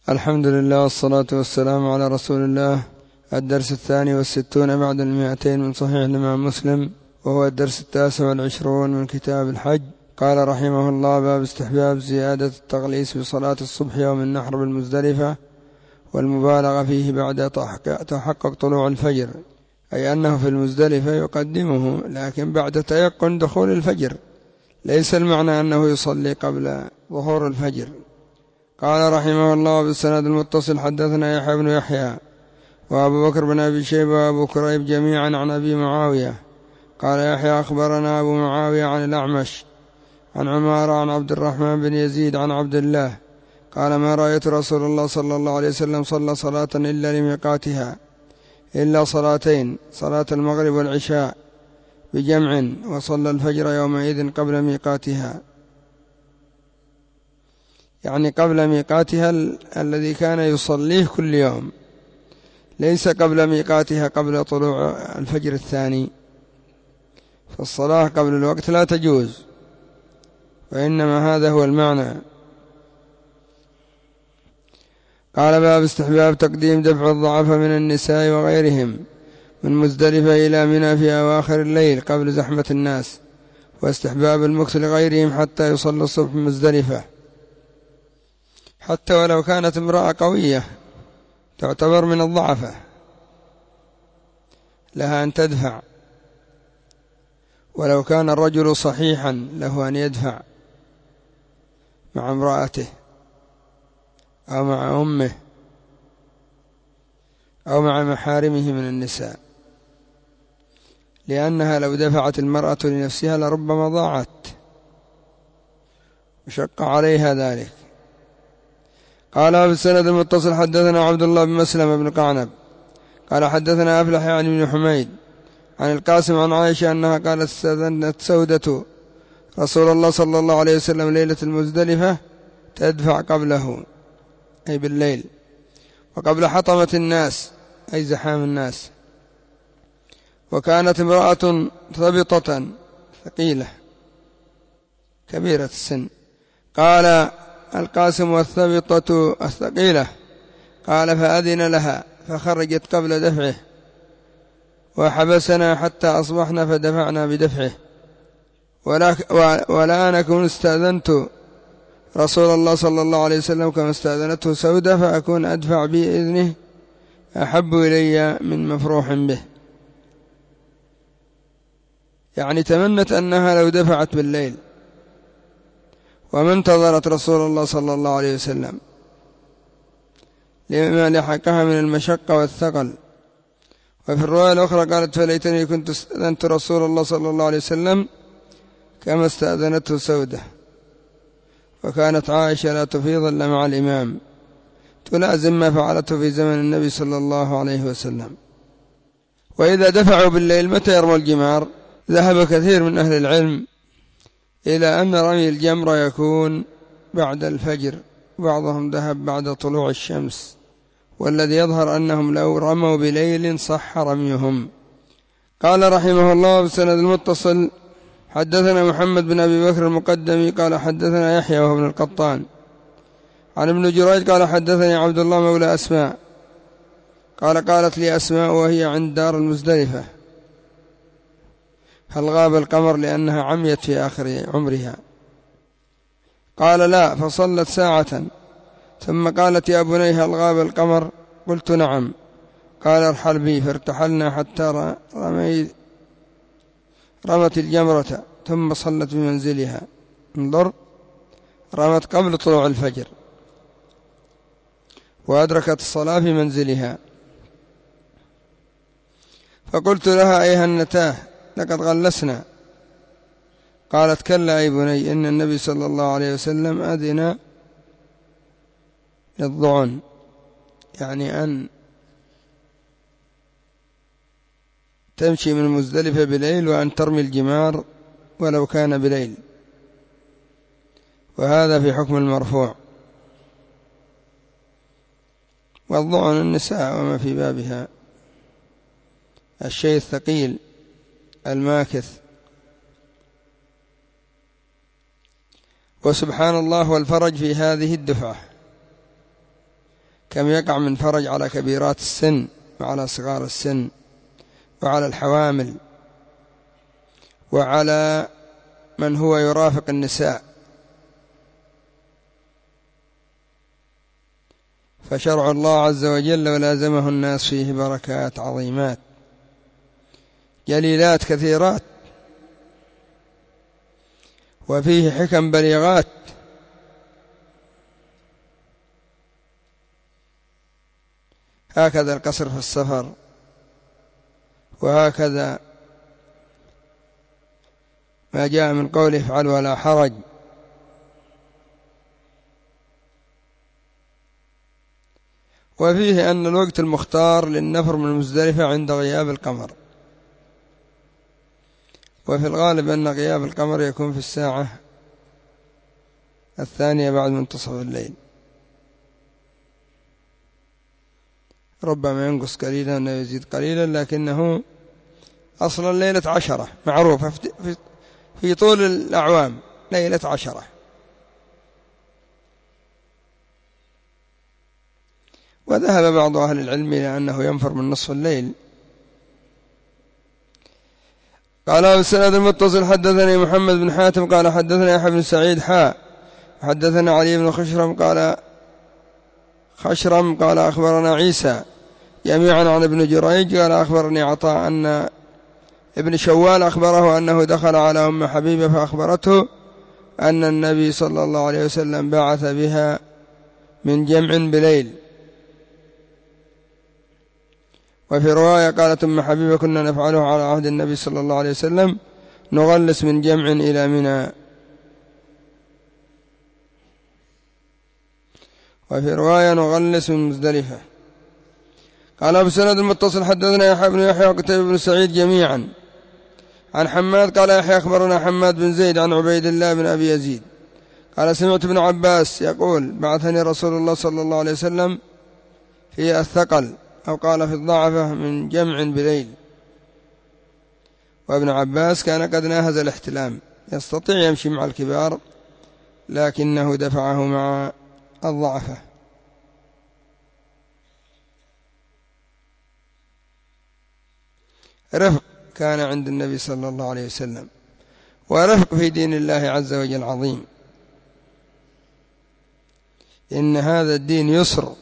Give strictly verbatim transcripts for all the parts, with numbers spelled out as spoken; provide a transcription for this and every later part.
الحمد لله والصلاة والسلام على رسول الله. الدرس الثاني والستون بعد المئتين من صحيح الإمام مسلم، وهو الدرس التاسع والعشرون من كتاب الحج. قال رحمه الله: باب استحباب زيادة التغليس بصلاة الصبح يوم النحر بالمزدلفة، والمبالغة فيه بعد تحقق طلوع الفجر، أي أنه في المزدلفة يقدمه لكن بعد تيقن دخول الفجر، ليس المعنى أنه يصلي قبل ظهور الفجر. قال رحمه الله: بالسند المتصل حدثنا يحيى بن يحيى وأبو بكر بن أبي شيبة وأبو كريب جميعا عن أبي معاوية. قال يحيى: أخبرنا أبو معاوية عن الأعمش عن عمارة عن عبد الرحمن بن يزيد عن عبد الله قال: ما رأيت رسول الله صلى الله عليه وسلم صلى صلاة إلا لميقاتها إلا صلاتين، صلاة المغرب والعشاء بجمع، وصلى الفجر يومئذ قبل ميقاتها، يعني قبل ميقاتها ال- الذي كان يصليه كل يوم، ليس قبل ميقاتها قبل طلوع الفجر الثاني، فالصلاة قبل الوقت لا تجوز، وإنما هذا هو المعنى. قال: باب استحباب تقديم دفع الضعف من النساء وغيرهم من مزدلفة إلى منى في أواخر الليل قبل زحمة الناس، واستحباب المكث لغيرهم حتى يصلى الصبح مزدلفة، حتى ولو كانت امرأة قوية تعتبر من الضعفة لها أن تدفع، ولو كان الرجل صحيحا له أن يدفع مع امرأته أو مع أمه أو مع محارمه من النساء، لأنها لو دفعت المرأة لنفسها لربما ضاعت وشق عليها ذلك. قال: بالسند المتصل حدثنا عبد الله بن مسلم بن قعنب قال حدثنا أفلح يعني بن حميد عن القاسم عن عائشة أنها قالت: استأذنت سودة رسول الله صلى الله عليه وسلم ليلة المزدلفة تدفع قبله، أي بالليل، وقبل حطمة الناس، أي زحام الناس، وكانت امرأة ثبطة ثقيلة كبيرة السن. قال القاسم: والثبطة الثقيلة. قال: فأذن لها فخرجت قبل دفعه، وحبسنا حتى أصبحنا فدفعنا بدفعه، ولا, ولا أنا كنت استأذنت رسول الله صلى الله عليه وسلم كما استأذنته سودة، فأكون أدفع بإذنه أحب إلي من مفروح به، يعني تمنت أنها لو دفعت بالليل وما انتظرت رسول الله صلى الله عليه وسلم لما لحقها من المشقة والثقل. وفي الرواية الأخرى قالت: فليتني كنت استأذنت رسول الله صلى الله عليه وسلم كما استأذنته سودة. وكانت عائشة لا تفيض إلا مع الإمام، تلازم ما فعلته في زمن النبي صلى الله عليه وسلم. وإذا دفعوا بالليل متى يرموا الجمار؟ ذهب كثير من أهل العلم إلى أن رمي الجمر يكون بعد الفجر، بعضهم ذهب بعد طلوع الشمس، والذي يظهر أنهم لو رموا بليل صح رميهم. قال رحمه الله: بسند المتصل حدثنا محمد بن أبي بكر المقدمي قال حدثنا يحيى وهو ابن القطان عن ابن جريج قال حدثني عبد الله مولى أسماء قال: قالت لي أسماء وهي عند دار المزدلفة: هل غاب القمر؟ لأنها عميت في آخر عمرها. قال: لا، فصلت ساعة ثم قالت: يا بني هل غاب القمر؟ قلت: نعم. قال: ارحل بي، فارتحلنا حتى رميت رمت الجمرة ثم صلت بمنزلها. انظر، رمت قبل طلوع الفجر وأدركت الصلاة في منزلها. فقلت لها: أيها النتاه، لقد غلسنا. قالت: كلا أي بني، إن النبي صلى الله عليه وسلم أذن للضعن، يعني أن تمشي من مزدلفة بليل وأن ترمي الجمار ولو كان بليل، وهذا في حكم المرفوع. والضعن النساء وما في بابها، الشيء الثقيل الماكث. وسبحان الله والفرج في هذه الدفعة، كم يقع من فرج على كبيرات السن وعلى صغار السن وعلى الحوامل وعلى من هو يرافق النساء. فشرع الله عز وجل ولازمه الناس فيه بركات عظيمات جليلات كثيرات، وفيه حكم بليغات. هكذا القصر في السفر، وهكذا ما جاء من قوله افعل ولا حرج. وفيه أن الوقت المختار للنفر من مزدلفة عند غياب القمر، وفي الغالب أن غياب القمر يكون في الساعة الثانية بعد منتصف الليل، ربما ينقص قليلا أو يزيد قليلا، لكنه أصلا ليلة عشرة معروفة في طول الأعوام، ليلة عشرة. وذهب بعض أهل العلم إلى أنه ينفر من نصف الليل. قال السند المتصل حدثني محمد بن حاتم قال حدثنا يحيى بن سعيد حاء حدثنا علي بن خشرم قال خشرم قال أخبرنا عيسى جميعا عن ابن جريج قال أخبرني عطاء أن ابن شوال أخبره أنه دخل على أم حبيبة فأخبرته أن النبي صلى الله عليه وسلم بعث بها من جمع بليل. وفي رواية قالت أم حبيبة كنا نفعله على عهد النبي صلى الله عليه وسلم نغلس من جمع إلى منى. وفي رواية نغلس من مزدلفة. قال أبو سند المتصل حدثنا يحيى بن يحيى وقتيبة بن سعيد جميعا عن حماد قال يحيى أخبرنا حماد بن زيد عن عبيد الله بن أبي يزيد قال سمعت ابن عباس يقول بعثني رسول الله صلى الله عليه وسلم في الثقل أو قال في الضعفة من جمع بليل. وابن عباس كان قد ناهز الاحتلام، يستطيع يمشي مع الكبار لكنه دفعه مع الضعفة. رفق كان عند النبي صلى الله عليه وسلم، ورفق في دين الله عز وجل عظيم. إن هذا الدين يسر.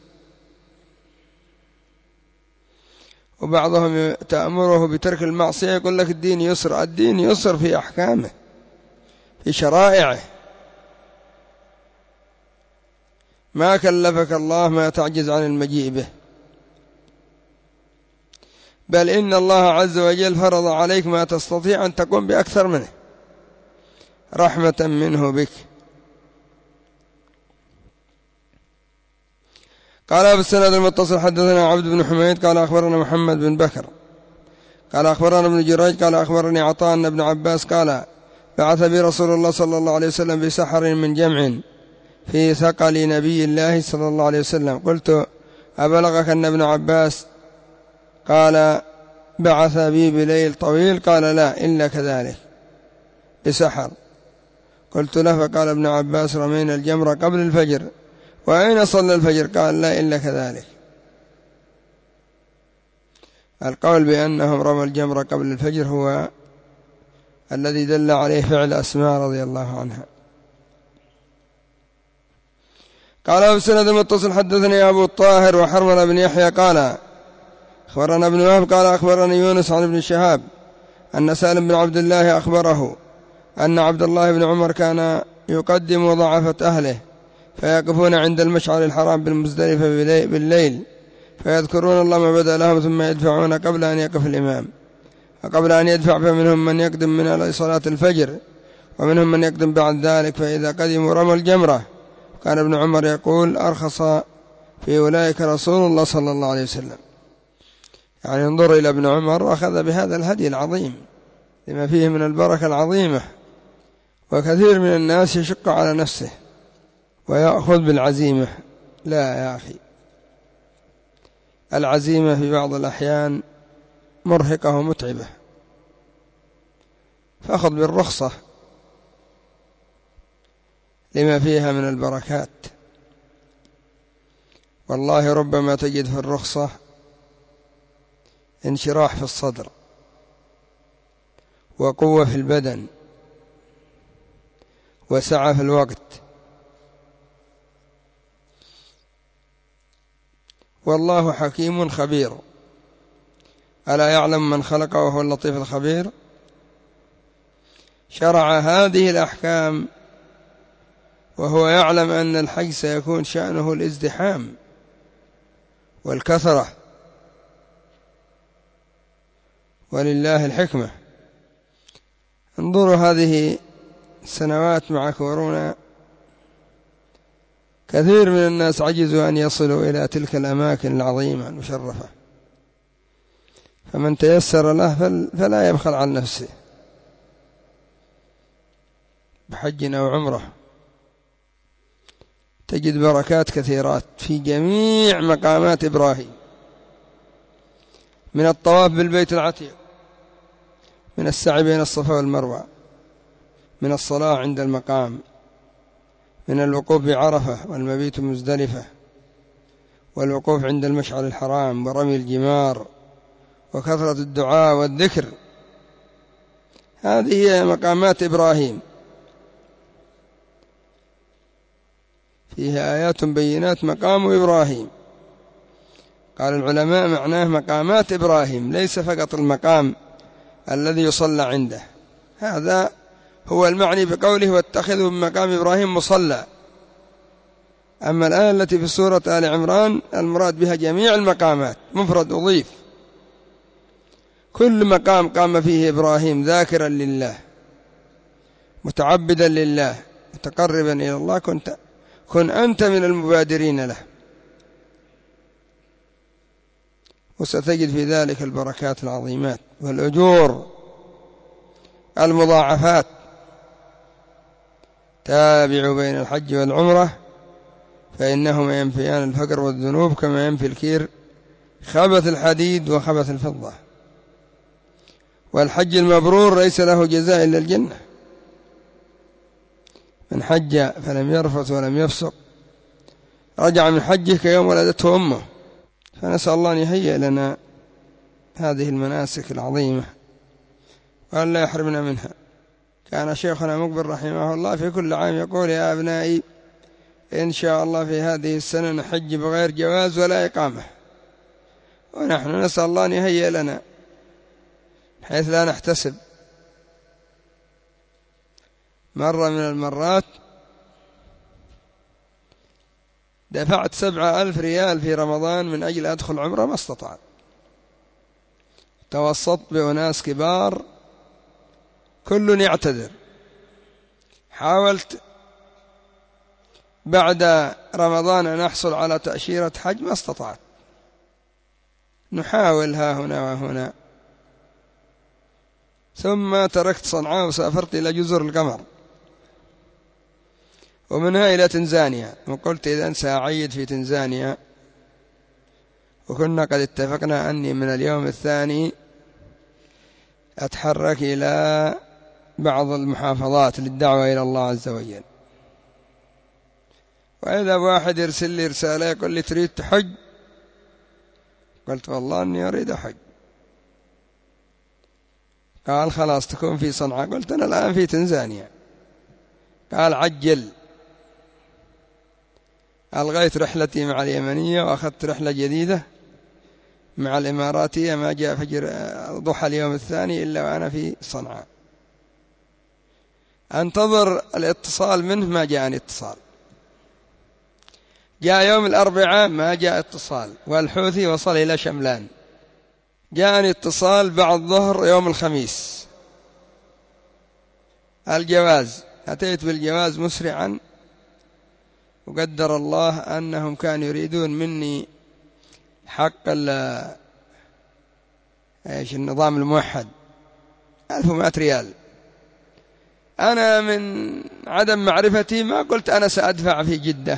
وبعضهم تأمره بترك المعصية يقول لك الدين يسر. الدين يسر في أحكامه في شرائعه، ما كلفك الله ما تعجز عن المجيء به، بل إن الله عز وجل فرض عليك ما تستطيع أن تقوم بأكثر منه رحمة منه بك. قال أبو السند المتصل حدثنا عبد بن حميد قال أخبرنا محمد بن بكر قال أخبرنا ابن جريج قال أخبرني عطاء أن ابن عباس قال بعث بي رسول الله صلى الله عليه وسلم بسحر من جمع في ثقل نبي الله صلى الله عليه وسلم. قلت أبلغك أن ابن عباس قال بعث بي بليل طويل؟ قال لا إلا كذلك بسحر. قلت له فقال ابن عباس رمينا الجمر قبل الفجر. وأين صلى الفجر؟ قال لا إلا كذلك. القول بأنهم رموا الجمر قبل الفجر هو الذي دل عليه فعل أسماء رضي الله عنها. قال أبو السند المتصل حدثني أبو الطاهر وحرمل بن يحيى قال أخبرنا ابن وهب قال أخبرني يونس عن ابن شهاب أن سالم بن عبد الله أخبره أن عبد الله بن عمر كان يقدم ضعفة أهله فيقفون عند المشعر الحرام بالمزدلفة بالليل فيذكرون الله ما بدأ لهم ثم يدفعون قبل أن يقف الإمام. وقبل أن يدفع فمنهم من يقدم من صلاة الفجر ومنهم من يقدم بعد ذلك، فإذا قدموا رموا الجمرة. كان ابن عمر يقول أرخص في أولئك رسول الله صلى الله عليه وسلم. يعني انظر إلى ابن عمر وأخذ بهذا الهدي العظيم لما فيه من البركة العظيمة. وكثير من الناس يشق على نفسه ويأخذ بالعزيمة. لا يا أخي، العزيمة في بعض الأحيان مرهقة ومتعبة، فأخذ بالرخصة لما فيها من البركات. والله ربما تجد في الرخصة انشراح في الصدر وقوة في البدن وسعة في الوقت، والله حكيم خبير. ألا يعلم من خلق وهو اللطيف الخبير؟ شرع هذه الأحكام وهو يعلم أن الحج سيكون شأنه الازدحام والكثرة، ولله الحكمة. انظروا هذه السنوات مع كورونا كثير من الناس عجزوا أن يصلوا إلى تلك الأماكن العظيمة المشرفة، فمن تيسر له فلا يبخل عن نفسه بحج أو عمره. تجد بركات كثيرات في جميع مقامات إبراهيم، من الطواف بالبيت العتيق، من السعي بين الصفا والمروة، من الصلاة عند المقام، من الوقوف بعرفة والمبيت مزدلفة، والوقوف عند المشعر الحرام ورمي الجمار وكثرة الدعاء والذكر. هذه هي مقامات إبراهيم، فيها آيات بينات مقام إبراهيم. قال العلماء معناه مقامات إبراهيم، ليس فقط المقام الذي يصلى عنده، هذا هو المعني بقوله واتخذوا من مقام إبراهيم مصلى. أما الآية التي في سورة آل عمران المراد بها جميع المقامات، مفرد أضيف، كل مقام قام فيه إبراهيم ذاكرا لله متعبدا لله متقربا إلى الله كنت كن أنت من المبادرين له، وستجد في ذلك البركات العظيمات والأجور المضاعفات. تابعوا بين الحج والعمرة فإنهما ينفيان الفقر والذنوب كما ينفي الكير خبث الحديد وخبث الفضة. والحج المبرور ليس له جزاء إلا الجنة. من حج فلم يرفث ولم يفسق رجع من حجه كيوم ولدته أمه. فنسأل الله أن يهيئ لنا هذه المناسك العظيمة وأن لا يحرمنا منها. كان شيخنا مقبل رحمه الله في كل عام يقول يا أبنائي إن شاء الله في هذه السنة نحج بغير جواز ولا إقامة، ونحن نسأل الله أن يهيئ لنا حيث لا نحتسب. مرة من المرات دفعت سبعة ألف ريال في رمضان من أجل أدخل عمره ما استطعت. توسطت بأناس كبار كل يعتذر. حاولت بعد رمضان أن أحصل على تأشيرة حج ما استطعت. نحاول ها هنا وهنا، ثم تركت صنعاء وسافرت إلى جزر القمر ومنها إلى تنزانيا، وقلت إذن سأعيد في تنزانيا. وكنا قد اتفقنا أني من اليوم الثاني أتحرك إلى بعض المحافظات للدعوة إلى الله عز وجل. وإذا واحد يرسل لي رسالة يقول لي تريد تحج؟ قلت والله أني أريد أحج. قال خلاص تكون في صنعاء. قلت أنا الآن في تنزانيا. قال عجل. ألغيت رحلتي مع اليمنية وأخذت رحلة جديدة مع الإماراتية. ما جاء فجر ضحى اليوم الثاني إلا وأنا في صنعاء. أنتظر الاتصال منه، ما جاءني اتصال. جاء يوم الأربعاء ما جاء اتصال، والحوثي وصل إلى شملان. جاءني اتصال بعد ظهر يوم الخميس الجواز. أتيت بالجواز مسرعا، وقدر الله أنهم كانوا يريدون مني حق ايش النظام الموحد ألف ومائة ريال. أنا من عدم معرفتي ما قلت أنا سأدفع في جدة.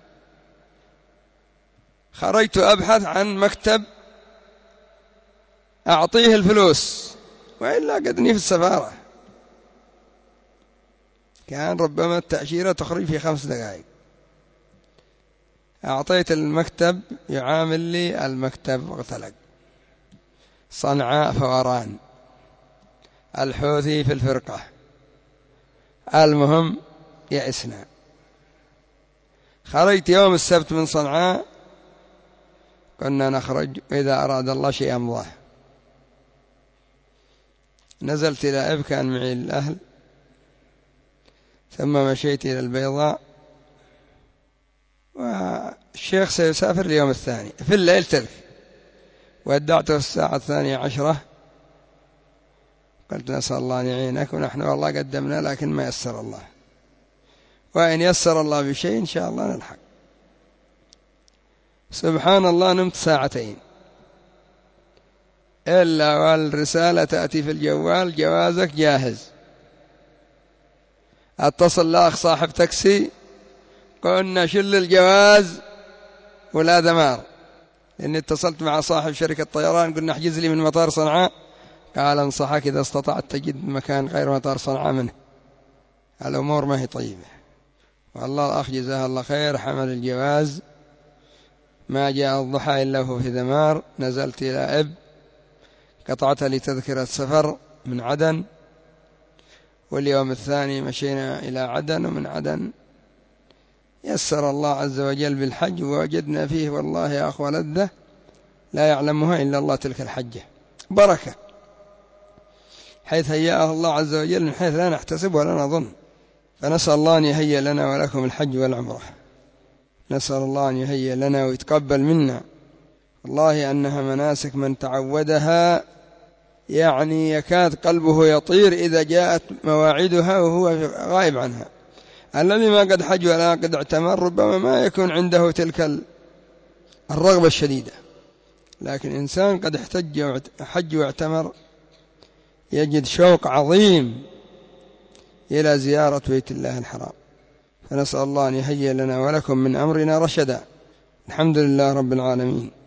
خرجت أبحث عن مكتب أعطيه الفلوس، وإلا قدني في السفارة. كان ربما التأشيرة تخرج في خمس دقائق. أعطيت المكتب يعامل لي المكتب اغتلق. صنعاء فوران، الحوثي في الفرقة، المهم يئسنا. خرجت يوم السبت من صنعاء، كنا نخرج إذا أراد الله شيء أمضاه. نزلت إلى إب، كان معي الأهل، ثم مشيت إلى البيضاء، والشيخ سيسافر اليوم الثاني في الليل تلك، ودعته الساعة الثانية عشرة. قلت نسأل الله أن يعينك، ونحن والله قدمنا لكن ما يسر الله، وإن يسر الله بشيء إن شاء الله نلحق. سبحان الله، نمت ساعتين إلا والرسالة تأتي في الجوال: جوازك جاهز. اتصل لأخ صاحب تاكسي، قلنا شل الجواز ولا دمار، لأني اتصلت مع صاحب شركة طيران، قلنا احجز لي من مطار صنعاء. قال انصحك إذا استطعت تجد مكان غير مطار صنعاء منه، الأمور ما هي طيبة. والله الأخ جزاه الله خير حمل الجواز، ما جاء الضحى إلا هو في ذمار. نزلت إلى إب، قطعت لي تذكرة سفر من عدن، واليوم الثاني مشينا إلى عدن، ومن عدن يسر الله عز وجل بالحج، ووجدنا فيه والله يا أخوة لذة لا يعلمها إلا الله. تلك الحجة بركة، حيث هيأه الله عز وجل من حيث لا نحتسب ولا نظن. فنسأل الله أن يهيئ لنا ولكم الحج والعمرة، نسأل الله أن يهيئ لنا ويتقبل منا. والله أنها مناسك من تعودها يعني يكاد قلبه يطير إذا جاءت مواعيدها وهو غائب عنها. الذي ما قد حج ولا قد اعتمر ربما ما يكون عنده تلك الرغبة الشديدة، لكن إنسان قد احتج حج واعتمر يجد شوق عظيم إلى زيارة بيت الله الحرام. فنسأل الله أن يهيئ لنا ولكم من أمرنا رشدا. الحمد لله رب العالمين.